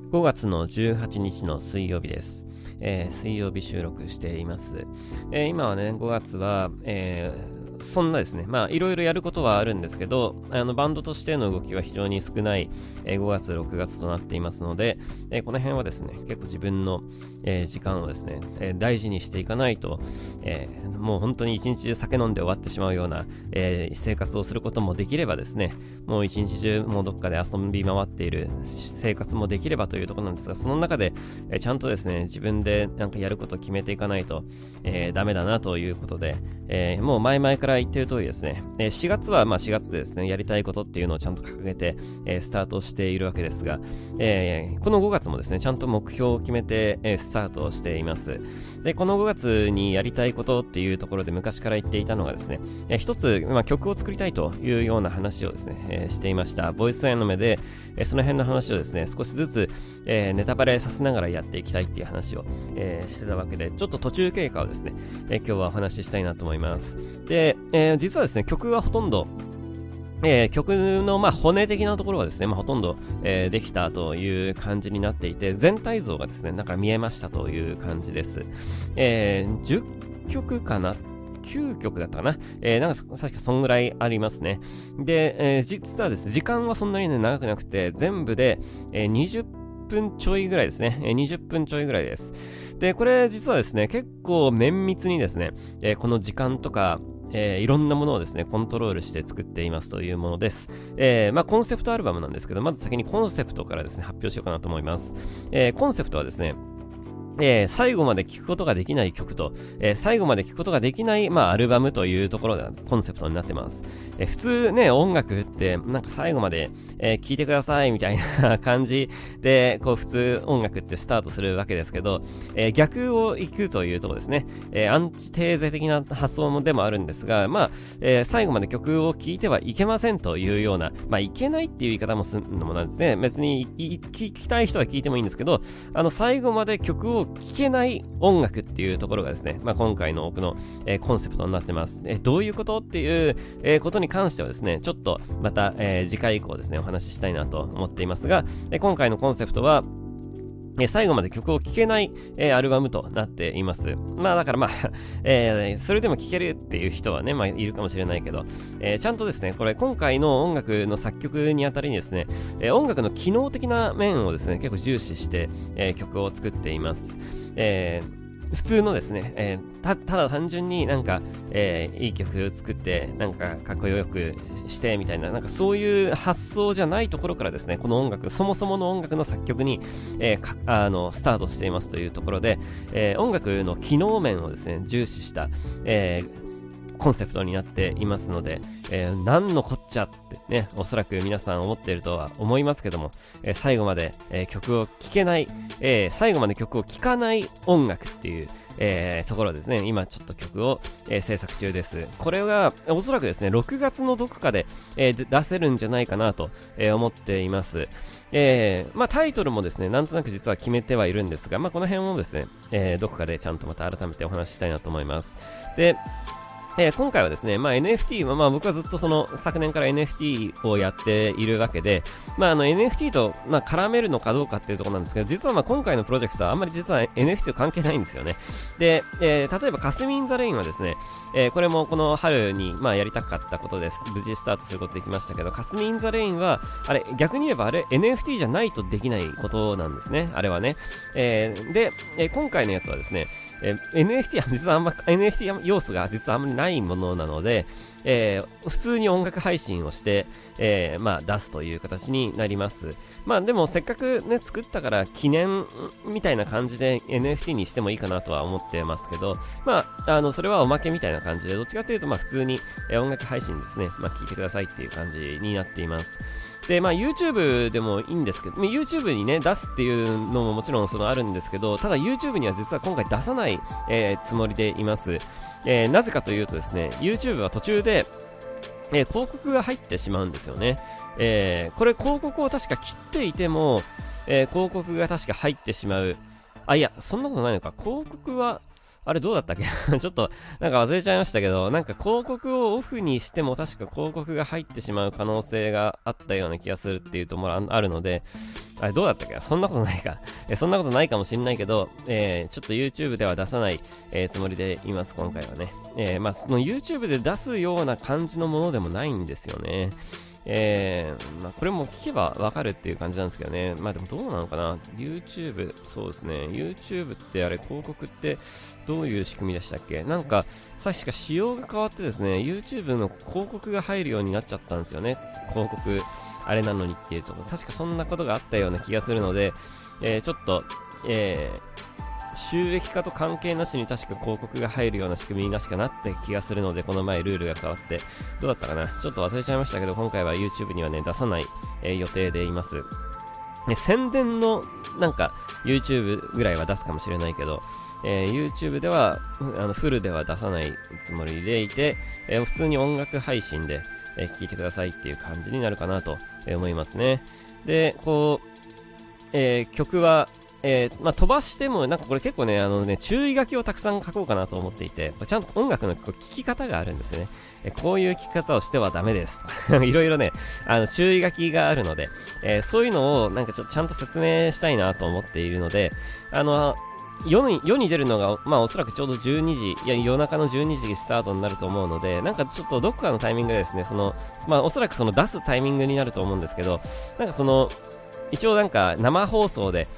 5月の18日の水曜日です。水曜日収録しています。今はね、5月は、そんなですね、いろいろやることはあるんですけど、バンドとしての動きは非常に少ない、5月、6月となっていますので、この辺はですね、結構自分の、時間をですね、大事にしていかないと、もう本当に一日中酒飲んで終わってしまうような、生活をすることもできればですね、もう一日中もうどっかで遊び回っている生活もできればというところなんですが、その中で、ちゃんとですね、自分でなんかやることを決めていかないと、ダメだなということで、もう前々から言っている通りですね、4月は4月でですね、やりたいことっていうのをちゃんと掲げて、スタートしているわけですが、この5月もですね、ちゃんと目標を決めて、スタートしています。で、この5月にやりたいことっていうところで昔から言っていたのがですね、一つ、曲を作りたいというような話をですね、していました。ボイスアニメで、その辺の話をですね、少しずつ、ネタバレさせながらやっていきたいっていう話を、してたわけで、ちょっと途中経過をですね、今日はお話ししたいなと思います。で、実はですね、曲はほとんど曲の骨的なところはですね、ほとんど、できたという感じになっていて、全体像がですね、なんか見えましたという感じです。10曲かな9曲だったかな、なんか確かそんぐらいありますね。で、実はですね、時間はそんなにね、長くなくて、全部で、20分ちょいぐらいですね。20分ちょいぐらいです。で、これ実はですね、結構綿密にですね、この時間とか、いろんなものをですね、コントロールして作っていますというものです。コンセプトアルバムなんですけど、まず先にコンセプトからですね、発表しようかなと思います。コンセプトはですね、最後まで聴くことができない曲と、最後まで聴くことができない、アルバムというところがコンセプトになってます。普通ね、音楽ってなんか最後まで、聴いてくださいみたいな感じで、こう普通音楽ってスタートするわけですけど、逆を行くというところですね。アンチテーゼ的な発想でもあるんですが、最後まで曲を聴いてはいけませんというような、いけないっていう言い方もするのもなんですね。別に聴きたい人は聴いてもいいんですけど、最後まで曲を聴けない音楽っていうところがですね、今回の僕の、コンセプトになってます。どういうことっていう、ことに関してはですね、ちょっとまた、次回以降ですね、お話ししたいなと思っていますが、今回のコンセプトは、最後まで曲を聴けない、アルバムとなっています。だからそれでも聴けるっていう人はね、いるかもしれないけど、ちゃんとですね、これ今回の音楽の作曲にあたりにですね、音楽の機能的な面をですね、結構重視して、曲を作っています。普通のですね、ただ単純になんか、いい曲を作ってなんかかっこよくしてみたいな、なんかそういう発想じゃないところからですね、この音楽、そもそもの音楽の作曲に、スタートしていますというところで、音楽の機能面をですね、重視した、コンセプトになっていますので、何のこっちゃってね、おそらく皆さん思っているとは思いますけども、最後まで、曲を聴けない、最後まで曲を聴かない音楽っていう、ところですね、今ちょっと曲を、制作中です。これがおそらくですね、6月のどこかで、出せるんじゃないかなと、思っています。タイトルもですね、なんとなく実は決めてはいるんですが、この辺もですね、どこかでちゃんとまた改めてお話ししたいなと思います。で、今回はですね、NFT は、僕はずっとその昨年から NFT をやっているわけで、NFT と、絡めるのかどうかっていうところなんですけど、実は今回のプロジェクトはあんまり実は NFT と関係ないんですよね。で、例えばカスミンザレインはですね、これもこの春に、やりたかったことです。無事スタートすることできましたけど、カスミンザレインは、逆に言えばNFT じゃないとできないことなんですね。あれはね。で、今回のやつはですね、NFT は実はNFT 要素が実はあんまりないものなので、普通に音楽配信をして、出すという形になります。でもせっかくね、作ったから記念みたいな感じで NFT にしてもいいかなとは思ってますけど、それはおまけみたいな感じで、どっちかというと普通に、音楽配信ですね、聞いてくださいっていう感じになっています。で、YouTube でもいいんですけど、YouTube にね、出すっていうのももちろんあるんですけど、ただ YouTube には実は今回出さない、つもりでいます。なぜかというとですね、YouTube は途中で、広告が入ってしまうんですよね。これ広告を確か切っていても、広告が確か入ってしまう。いや、そんなことないのか。広告は、 あれどうだったっけちょっとなんか忘れちゃいましたけど、なんか広告をオフにしても確か広告が入ってしまう可能性があったような気がするっていうところあるので、あれどうだったっけ、そんなことないか。そんなことないかもしれないけど、ちょっと YouTube では出さない、つもりでいます、今回はね。まあ、その YouTube で出すような感じのものでもないんですよね。まあ、これも聞けばわかるっていう感じなんですけどね。まあでもどうなのかな ?YouTube、そうですね。YouTube ってあれ広告ってどういう仕組みでしたっけ？なんか、確か仕様が変わってですね、YouTube の広告が入るようになっちゃったんですよね。広告、あれなのにっていうところ。確かそんなことがあったような気がするので、ちょっと、収益化と関係なしに確か広告が入るような仕組みに確かなって気がするので、この前ルールが変わってどうだったかな、ちょっと忘れちゃいましたけど、今回は YouTube にはね出さない、予定でいます。宣伝のなんか YouTube ぐらいは出すかもしれないけど、YouTube ではフルでは出さないつもりでいて、普通に音楽配信で、聴いてくださいっていう感じになるかなと思いますね。でこう、曲はまあ、飛ばしても、なんかこれ結構ね、注意書きをたくさん書こうかなと思っていて、ちゃんと音楽の聴き方があるんですね。こういう聴き方をしてはダメです。いろいろね、注意書きがあるので、そういうのをなんかちゃんと説明したいなと思っているので、世に出るのが、まあおそらくちょうど12時、いや夜中の12時スタートになると思うので、なんかちょっとどこかのタイミングでですね、まあおそらくその出すタイミングになると思うんですけど、なんか一応なんか生放送で、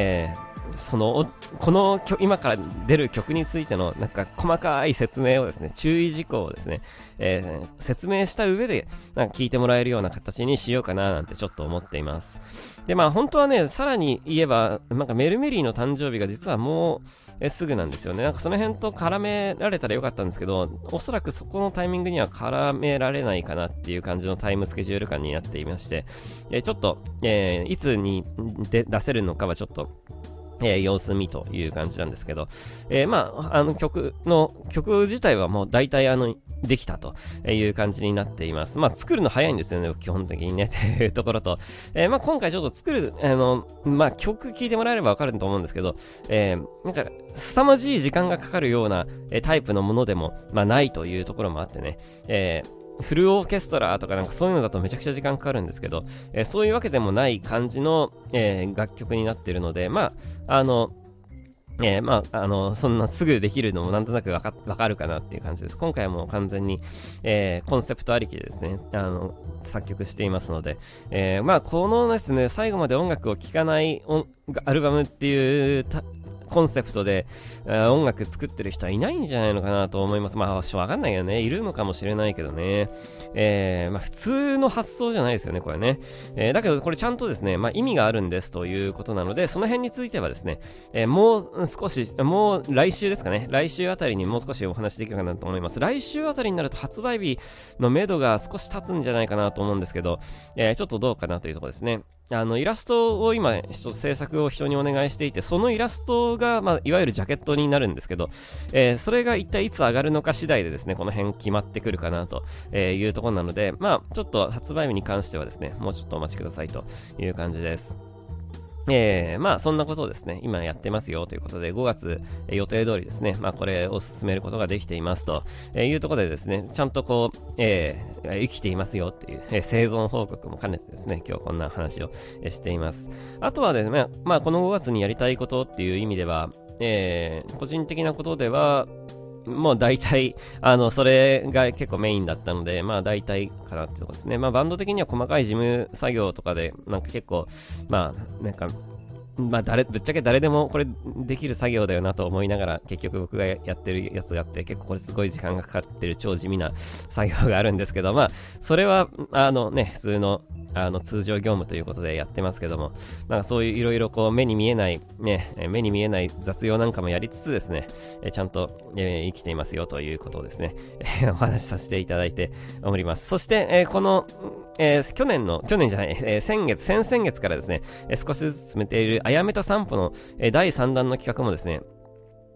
この今から出る曲についてのなんか細かい説明をですね、注意事項をですね、説明した上でなんか聞いてもらえるような形にしようかななんてちょっと思っています。でまあ本当はね、さらに言えばなんかメルメリーの誕生日が実はもうすぐなんですよね。なんかその辺と絡められたらよかったんですけど、おそらくそこのタイミングには絡められないかなっていう感じのタイムスケジュール感になっていまして、ちょっと、いつに出せるのかはちょっと様子見という感じなんですけど、まあ、曲自体はもう大体できたという感じになっています。まあ、作るの早いんですよね、基本的にね、というところと、まあ、今回ちょっと作る、まあ、曲聴いてもらえればわかると思うんですけど、なんか、凄まじい時間がかかるような、タイプのものでも、まあ、ないというところもあってね、フルオーケストラとかなんかそういうのだとめちゃくちゃ時間かかるんですけど、そういうわけでもない感じの、楽曲になっているので、まあ、まあ、そんなすぐできるのもなんとなくわかるかなっていう感じです。今回はもう完全に、コンセプトありきでですね、作曲していますので、まあ、このですね、最後まで音楽を聴かないアルバムっていうコンセプトで音楽作ってる人はいないんじゃないのかなと思います。まあ、わかんないよね。いるのかもしれないけどね。まあ、普通の発想じゃないですよね、これね。だけど、これちゃんとですね、まあ、意味があるんですということなので、その辺についてはですね、もう来週ですかね。来週あたりにもう少しお話できるかなと思います。来週あたりになると発売日の目処が少し経つんじゃないかなと思うんですけど、ちょっとどうかなというところですね。イラストを今制作を人にお願いしていて、そのイラストが、まあ、いわゆるジャケットになるんですけど、それが一体いつ上がるのか次第でですね、この辺決まってくるかなというところなので、まあちょっと発売日に関してはですね、もうちょっとお待ちくださいという感じです。まあそんなことをですね、今やってますよということで、5月予定通りですね、まあこれを進めることができていますというところでですね、ちゃんとこう、生きていますよっていう、生存報告も兼ねてですね、今日こんな話をしています。あとはですね、まあこの5月にやりたいことっていう意味では、個人的なことでは、もう大体、それが結構メインだったので、まあ大体かなってとこですね。まあバンド的には細かい事務作業とかで、なんか結構、まあ、なんか、まあぶっちゃけ誰でもこれできる作業だよなと思いながら、結局僕がやってるやつがあって、結構これすごい時間がかかってる超地味な作業があるんですけど、まあ、それは、普通の、通常業務ということでやってますけども、なんかそういういろいろこう目に見えない雑用なんかもやりつつですね、ちゃんと、生きていますよということをですね、お話しさせていただいております。そして、この、先々月からですね、少しずつ進めているあやめた散歩の、第3弾の企画もですね、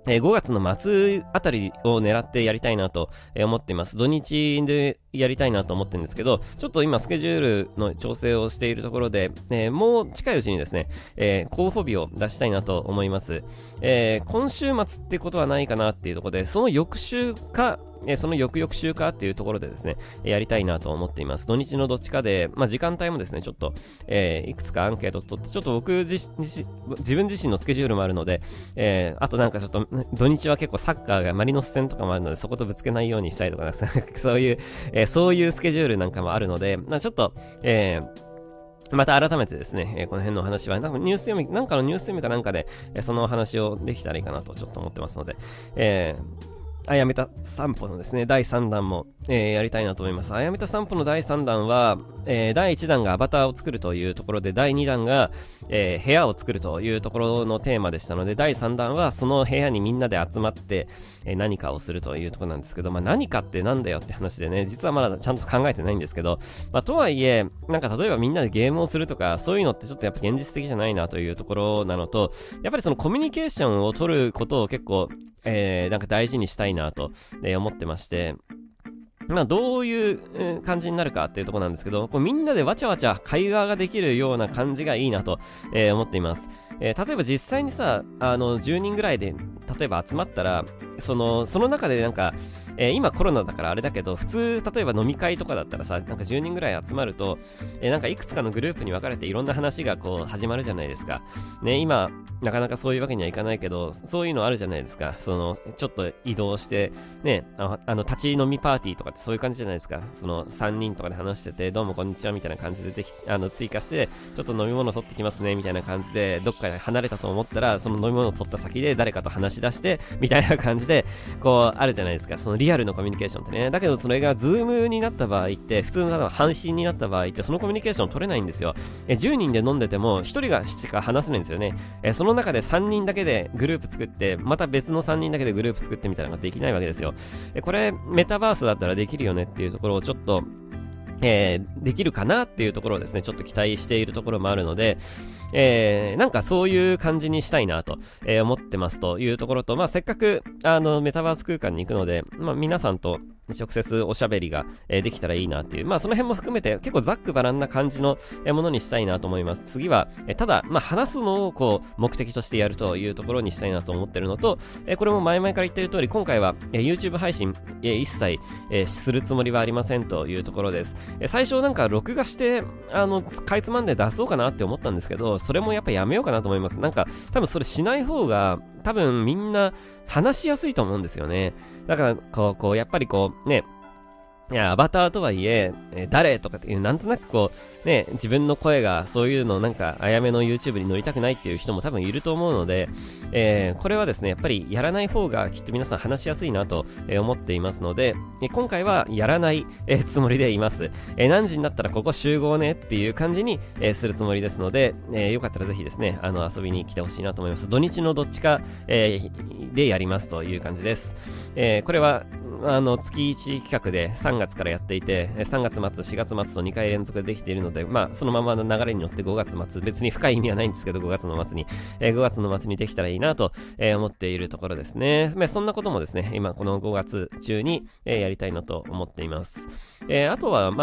5月の末あたりを狙ってやりたいなと思っています。土日でやりたいなと思ってるんですけど、ちょっと今スケジュールの調整をしているところで、もう近いうちにですね、候補日を出したいなと思います。今週末ってことはないかなっていうところで、その翌週か、その翌々週かっていうところでですね、やりたいなと思っています。土日のどっちかで、時間帯もですね、ちょっと、いくつかアンケート取って、ちょっと僕自分自身のスケジュールもあるので、あとなんかちょっと、土日は結構サッカーがマリノス戦とかもあるので、そことぶつけないようにしたいとかですね、そういうスケジュールなんかもあるので、ちょっと、また改めてですね、この辺のお話は、なんかのニュース読みかなんかで、そのお話をできたらいいかなとちょっと思ってますので、あやめた散歩のですね、第3弾も、やりたいなと思います。あやめた散歩の第3弾は、第1弾がアバターを作るというところで、第2弾が、部屋を作るというところのテーマでしたので、第3弾はその部屋にみんなで集まって、何かをするというところなんですけど、何かってなんだよって話でね、実はまだちゃんと考えてないんですけど、とはいえ、なんか例えばみんなでゲームをするとか、そういうのってちょっとやっぱ現実的じゃないなというところなのと、やっぱりそのコミュニケーションを取ることを結構、なんか大事にしたいなと、思ってまして、どういう感じになるかっていうところなんですけど、こうみんなでわちゃわちゃ会話ができるような感じがいいなと、思っています。例えば実際にさ、10人ぐらいで、例えば集まったら、その中でなんか、今コロナだからあれだけど、普通、例えば飲み会とかだったらさ、なんか10人ぐらい集まると、なんかいくつかのグループに分かれていろんな話がこう始まるじゃないですか。ね、今、なかなかそういうわけにはいかないけど、そういうのあるじゃないですか。ちょっと移動して、ね、立ち飲みパーティーとかってそういう感じじゃないですか。3人とかで話してて、どうもこんにちはみたいな感じで追加して、ちょっと飲み物取ってきますね、みたいな感じで、どっかで離れたと思ったら、その飲み物を取った先で誰かと話し出して、みたいな感じで、こう、あるじゃないですか。そのリアルのコミュニケーションってね。だけどそれがズームになった場合って、普通の配信になった場合って、そのコミュニケーション取れないんですよ。10人で飲んでても、1人がしか話せないんですよね。その中で3人だけでグループ作って、また別の3人だけでグループ作ってみたいなのができないわけですよ。これ、メタバースだったらできるよねっていうところをちょっと、できるかなっていうところをですね、ちょっと期待しているところもあるので、なんかそういう感じにしたいなと、思ってますというところと、せっかくメタバース空間に行くので、皆さんと直接おしゃべりが、できたらいいなっていう、その辺も含めて結構ざっくばらんな感じのものにしたいなと思います。次は、ただ、話すのをこう目的としてやるというところにしたいなと思ってるのと、これも前々から言ってる通り、今回は、YouTube 配信、一切、するつもりはありませんというところです。最初なんか録画してかいつまんで出そうかなって思ったんですけど、それもやっぱやめようかなと思います。なんか多分それしない方が多分みんな話しやすいと思うんですよね。だからこうやっぱりこうね、いや、アバターとはいえ、誰とかっていう、なんとなくこう、ね、自分の声がそういうのなんか、あやめの YouTube に乗りたくないっていう人も多分いると思うので、これはですね、やっぱりやらない方がきっと皆さん話しやすいなと、思っていますので、今回はやらない、つもりでいます。何時になったらここ集合ねっていう感じに、するつもりですので、よかったらぜひですね、遊びに来てほしいなと思います。土日のどっちか、でやりますという感じです。これは、月1企画で3月からやっていて、3月末、4月末と2回連続でできているので、そのままの流れに乗って5月末、別に深い意味はないんですけど、5月の末に、5月の末にできたらいいなと、思っているところですね。そんなこともですね、今この5月中に、やりたいなと思っています。あとは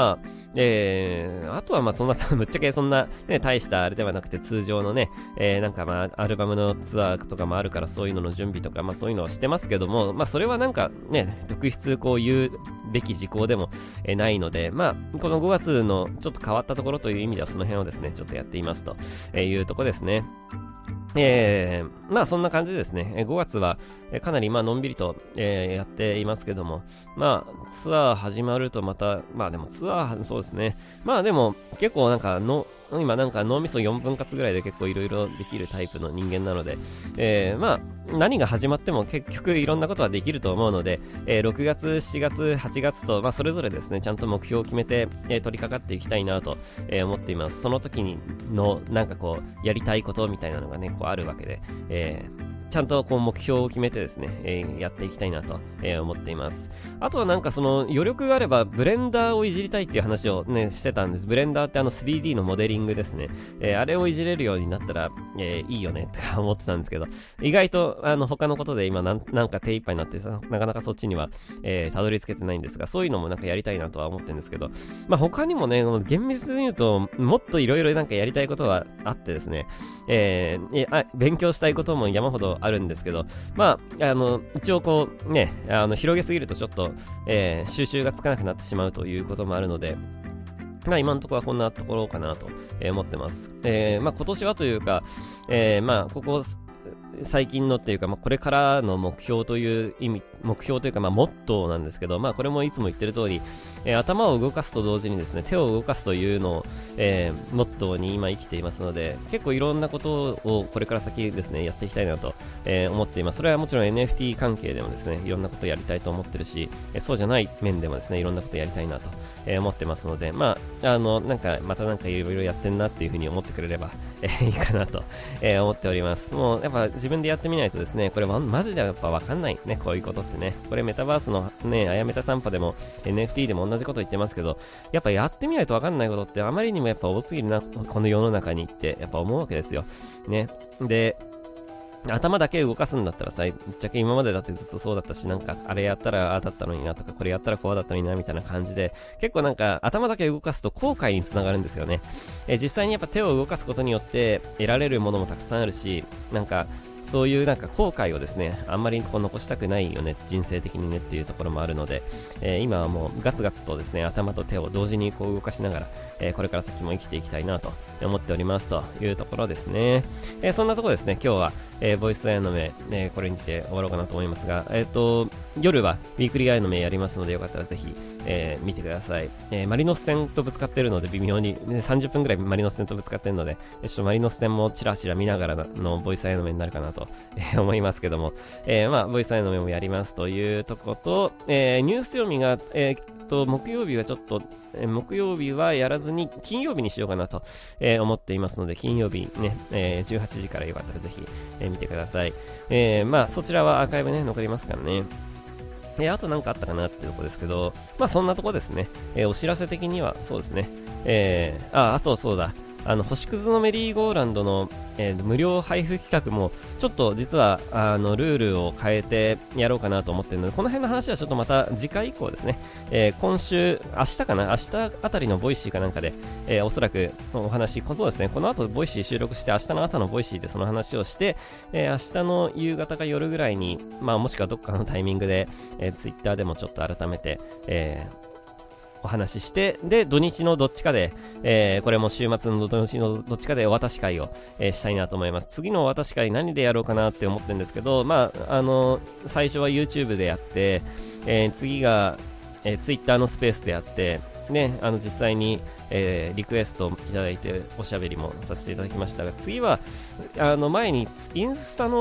そんな、ぶっちゃけそんな、ね、大したあれではなくて通常のね、なんかアルバムのツアーとかもあるからそういうのの準備とか、そういうのをしてますけども、それはなんかね、特筆こう言うべき事項でも、ないので、この5月のちょっと変わったところという意味ではその辺をですね、ちょっとやっていますというところですね。そんな感じでですね、5月はかなりのんびりと、やっていますけども、ツアー始まるとまた、でもツアー、そうですね、でも結構なんか今なんか脳みそ4分割ぐらいで結構いろいろできるタイプの人間なので、何が始まっても結局いろんなことはできると思うので、6月、7月、8月と、それぞれですね、ちゃんと目標を決めて、取り掛かっていきたいなと、思っています。その時のなんかこう、やりたいことみたいなのがね、こうあるわけで、 ちゃんとこう目標を決めてですね、やっていきたいなと、思っています。あとはなんかその余力があればブレンダーをいじりたいっていう話をねしてたんです。ブレンダーって3D のモデリングですね、あれをいじれるようになったら、いいよねとか思ってたんですけど、意外と他のことで今なんか手一杯になってさ、なかなかそっちには、たどり着けてないんですが、そういうのもなんかやりたいなとは思ってるんですけど、まあ他にもね、厳密に言うともっといろいろなんかやりたいことはあってですね、勉強したいことも山ほどあるんですけど、まあ一応こうね、広げすぎるとちょっと、収集がつかなくなってしまうということもあるので、まあ今のところはこんなところかなと思ってます。まあ今年はというか、まあここ最近のっていうか、まあ、これからの目標という意味、目標というか、まあ、モットーなんですけど、まあ、これもいつも言ってる通り、頭を動かすと同時にですね、手を動かすというのを、モットーに今生きていますので、結構いろんなことをこれから先ですね、やっていきたいなと、思っています。それはもちろん NFT 関係でもですね、いろんなことをやりたいと思ってるし、そうじゃない面でもですね、いろんなことをやりたいなと、思ってますので、まあ、なんか、またなんかいろいろやってんなっていうふうに思ってくれれば、いいかなと、思っております。もう、やっぱ自分でやってみないとですね、これマジでやっぱわかんないね、こういうことってね。これメタバースのね、あやめた散歩でも NFT でも同じこと言ってますけど、やっぱやってみないとわかんないことってあまりにもやっぱ多すぎるな、この世の中にってやっぱ思うわけですよ。ね。で、頭だけ動かすんだったらさ、ぶっちゃけ今までだってずっとそうだったし、なんかあれやったらああだったのになとか、これやったらこうだったのになみたいな感じで、結構なんか頭だけ動かすと後悔につながるんですよね。実際にやっぱ手を動かすことによって得られるものもたくさんあるし、なんかそういうなんか後悔をですね、あんまりこう残したくないよね、人生的にねっていうところもあるので、今はもうガツガツとですね、頭と手を同時にこう動かしながら、これから先も生きていきたいなと思っておりますというところですね。そんなところですね、今日は、ボイスアイの目、これにて終わろうかなと思いますが、夜はウィークリーアイの目やりますので、よかったらぜひ、見てください。マリノス戦とぶつかってるので微妙に、ね、30分くらいマリノス戦とぶつかってるので、ちょっとマリノス戦もチラチラ見ながらのボイスアイの目になるかなと、思いますけども、まあボイスアイの目もやりますというとこと、ニュース読みが、木曜日はちょっと木曜日はやらずに金曜日にしようかなと、思っていますので、金曜日ね、18時からよかったらぜひ、見てください。まあそちらはアーカイブね残りますからね。あと何かあったかなっていうとこですけど、まあそんなとこですね。お知らせ的にはそうですね。そうだ。星屑のメリーゴーランドの、無料配布企画もちょっと実はルールを変えてやろうかなと思ってるので、この辺の話はちょっとまた次回以降ですね、今週明日かな、明日あたりのボイシーかなんかで、おそらくお話、そうですね、この後ボイシー収録して明日の朝のボイシーでその話をして、明日の夕方か夜ぐらいに、まあもしくはどっかのタイミングで、ツイッターでもちょっと改めて、お話しして、で、土日のどっちかで、これも週末の土日のどっちかでお渡し会を、したいなと思います。次のお渡し会何でやろうかなって思ってるんですけど、まあ、最初は YouTube でやって、次が、Twitter のスペースでやって、ね、実際に、リクエストいただいておしゃべりもさせていただきましたが、次は前にインスタ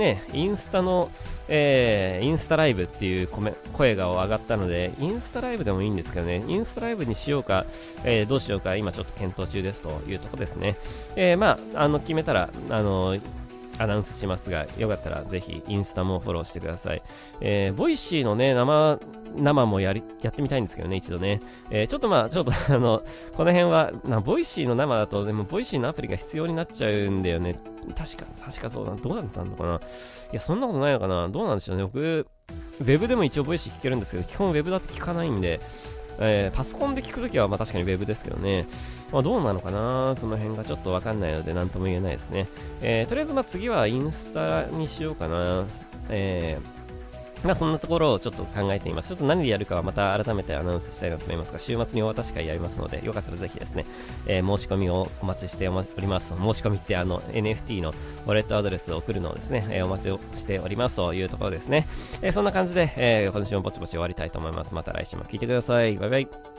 ライブっていう声が上がったので、インスタライブでもいいんですけどね、インスタライブにしようか、どうしようか今ちょっと検討中ですというところですね。まあ決めたらアナウンスしますが、よかったらぜひインスタもフォローしてください。ボイシーのね、生もやってみたいんですけどね、一度ね。ちょっとこの辺は、ボイシーの生だと、でもボイシーのアプリが必要になっちゃうんだよね。確かそうだ、どうだったのかな。いや、そんなことないのかな。どうなんでしょうね。僕、ウェブでも一応ボイシー聞けるんですけど、基本ウェブだと聞かないんで、パソコンで聞くときはまあ確かにウェブですけどね、まあ、どうなのかな、その辺がちょっとわかんないので何とも言えないですね。とりあえずまあ次はインスタにしようかな。まあそんなところをちょっと考えています。ちょっと何でやるかはまた改めてアナウンスしたいなと思いますが、週末にお渡し会やりますので、よかったらぜひですね、申し込みをお待ちしております。申し込みってNFT のウォレットアドレスを送るのをですね、お待ちをしておりますというところですね。そんな感じで、今週もぼちぼち終わりたいと思います。また来週も聞いてください。バイバイ。